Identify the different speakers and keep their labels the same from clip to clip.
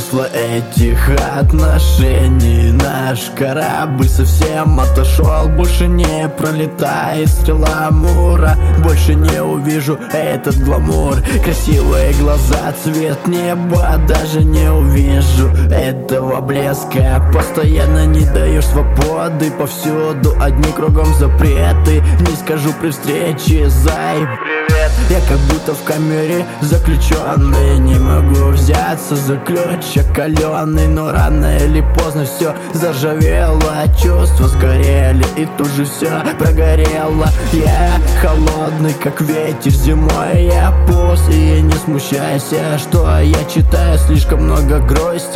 Speaker 1: смысла этих отношений. Наш корабль совсем отошел, больше не пролетает стрела Амура. Больше не увижу этот гламур, красивые глаза, цвет неба, даже не увижу этого блеска. Постоянно не даешь свободы, повсюду одни кругом запреты. Не скажу при встрече: зай, привет. Я как будто в камере заключенный, не могу взяться за ключ окаленный. Но рано или поздно все заржавело, чувства сгорели и тут же все прогорело. Я холодный, как ветер зимой, я пуст, и не смущайся, что я читаю слишком много грусти,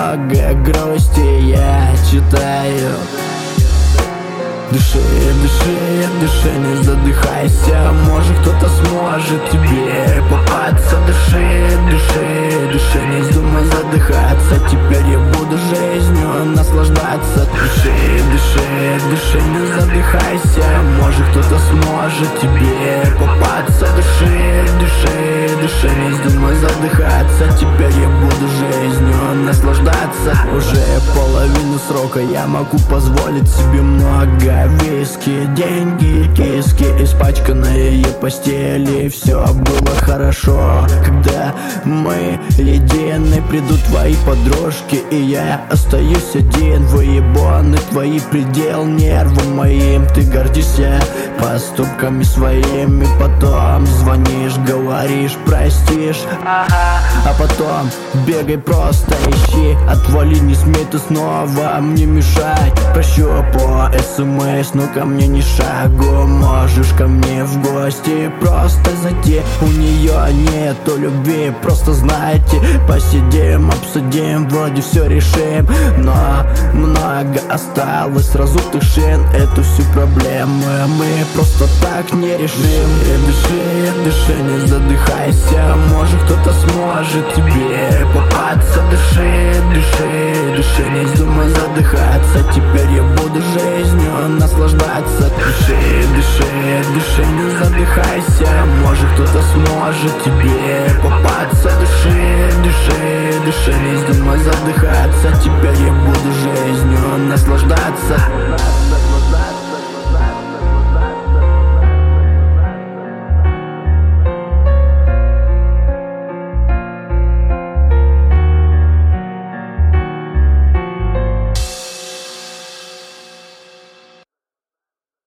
Speaker 1: я читаю. Дыши, дыши, дыши, не задыхайся, может кто-то сможет тебе попасться. Дыши, дыши, дыши, не вздумай задыхаться, теперь я буду жизнью наслаждаться. Дыши, дыши, дыши, не задыхайся, может кто-то сможет тебе попасться. Дыши, дыши, дыши, не вздумай задыхаться, теперь я буду жизнью наслаждаться. Уже половину срока, я могу позволить себе много. Виски, деньги, киски, испачканные постели. Все было хорошо, когда мы едины. Придут твои подружки, и я остаюсь один. Выебаны твои предел, нервы моим. Ты гордишься поступками своими, потом звонишь, говоришь, простишь, а потом бегай, просто ищи. Отвали, не смей ты снова мне мешать. Прощу по СМС, но ко мне ни шагу. Можешь ко мне в гости просто зайти. У нее нету любви, просто знаете, посидим, обсудим, вроде все решим. Но много осталось разутых шин, эту всю проблему мы просто так не решим. Дыши, дыши, не задыхайся, может кто-то сможет тебе попасться. Дыши, дыши, дыши, не вздумай задыхаться, теперь я буду жизнью наслаждаться. Дыши, дыши, дыши, не задыхайся, может кто-то сможет тебе попасться. Дыши, дыши, дыши, не вздумай задыхаться, теперь я буду жизнью наслаждаться.